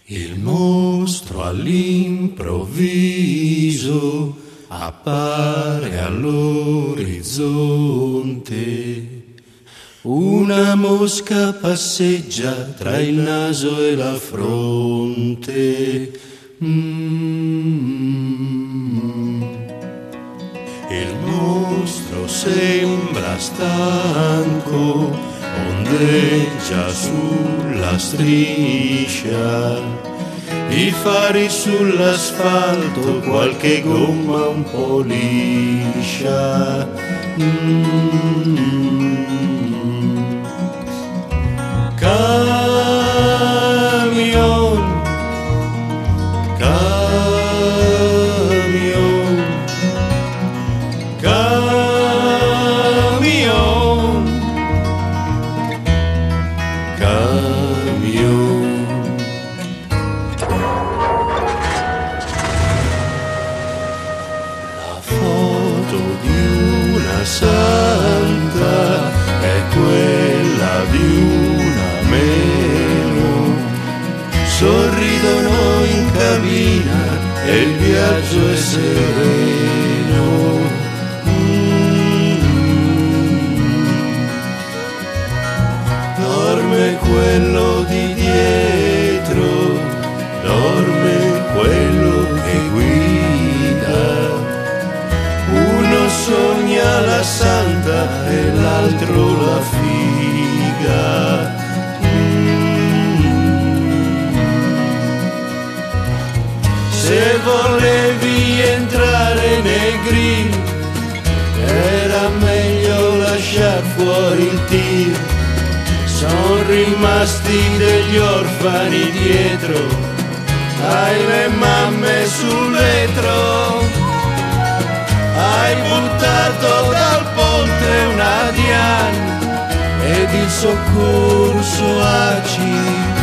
Il mostro all'improvviso appare all'orizzonte. Una mosca passeggia tra il naso e la fronte. Il mostro sembra stanco, ondeggia sulla striscia, i fari sull'asfalto, qualche gomma un po' liscia. Camion, camion, camion, camion. La foto di una santa è quella di una meno. Sorridono in cabina e il viaggio è sereno. Dorme quello di dietro, dorme quello che guida. Uno sogna la santa e l'altro la figa. Se volevi entrare nei grill, era meglio lasciar fuori il tir. Son rimasti degli orfani dietro, hai le mamme sul vetro. Hai buttato dal ponte una Diane ed il soccorso ACI,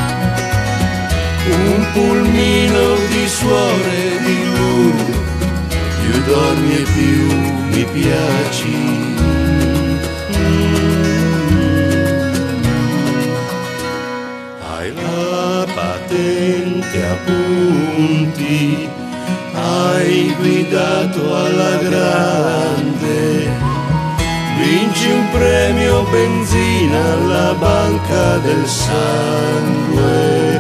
un pulmino di suore di lui, più dormi e più mi piaci. Hai la patente a punti, hai guidato alla grande, vinci un premio benzina alla banca del sangue.